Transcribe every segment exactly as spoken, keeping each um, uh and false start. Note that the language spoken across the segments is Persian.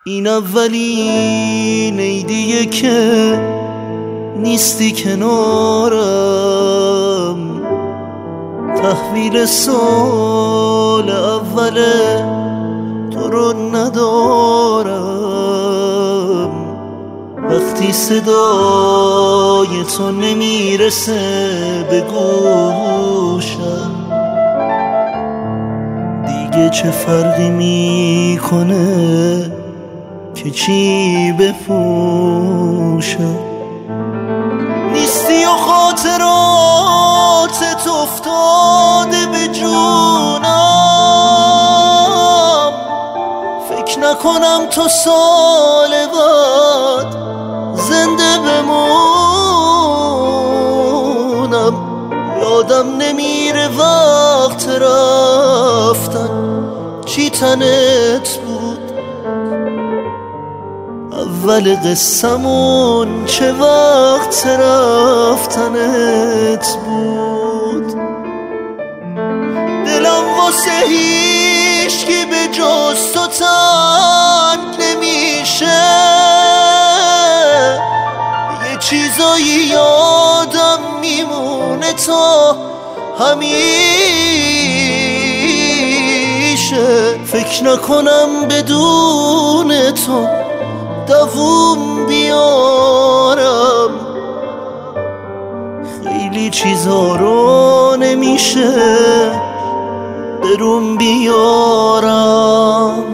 این اولین عیدیه که نیستی کنارم، تحویل سال اوله تو رو ندارم. وقتی صدای تو نمیرسه به گوشم، دیگه چه فرقی میکنه که چی بپوشم. نیستی و خاطراتت افتاده به جونم، فکر نکنم تو سال بعد زنده بمونم. یادم نمیره وقت رفتن چی تنت بود، اول قصمون چه وقت رفتنت بود. دلم واسه هیچکی به جز تو تنگ نمیشه، یه چیزایی یادم میمونه تا همیشه. فکر نکنم بدون تو دووم بیارم، خیلی چیزا رو نمیشه برون بیارم.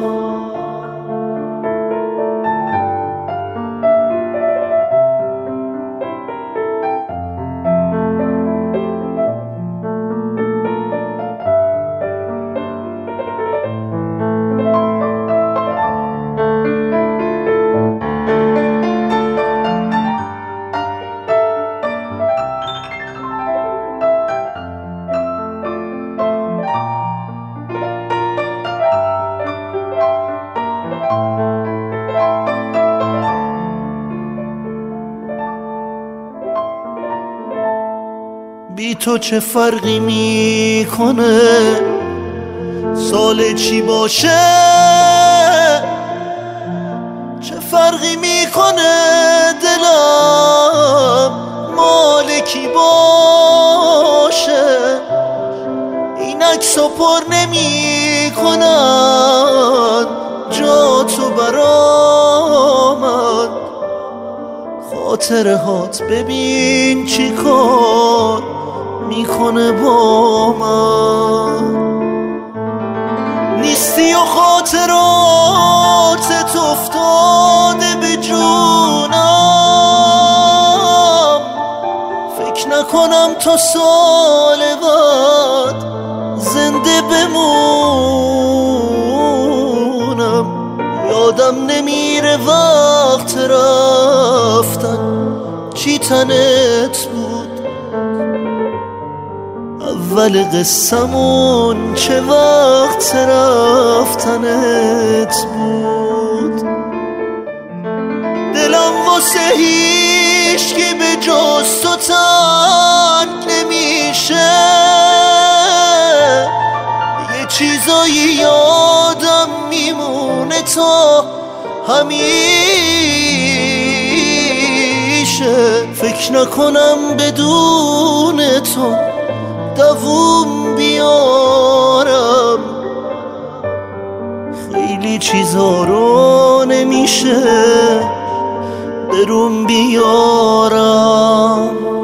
بی تو چه فرقی میکنه سال چی باشه، چه فرقی میکنه دلم مال کی باشه. این عکسا پر نمیکنن جا تو برامن، خاطره هات ببین چی کار میکنه با من. نیستی و خاطراتت افتاده به جونم، فکر نکنم تا سال بعد زنده بمونم. یادم نمیره وقت رفتن چی تنت بود، اول قصمون چه وقت رفتنت بود. دلم واسه هیچکی به جز تو تنگ نمیشه، یه چیزایی یادم میمونه تا همیشه. فکر نکنم بدون تو دووم بیارم، خیلی چیزا رو نمیشه برون بیارم.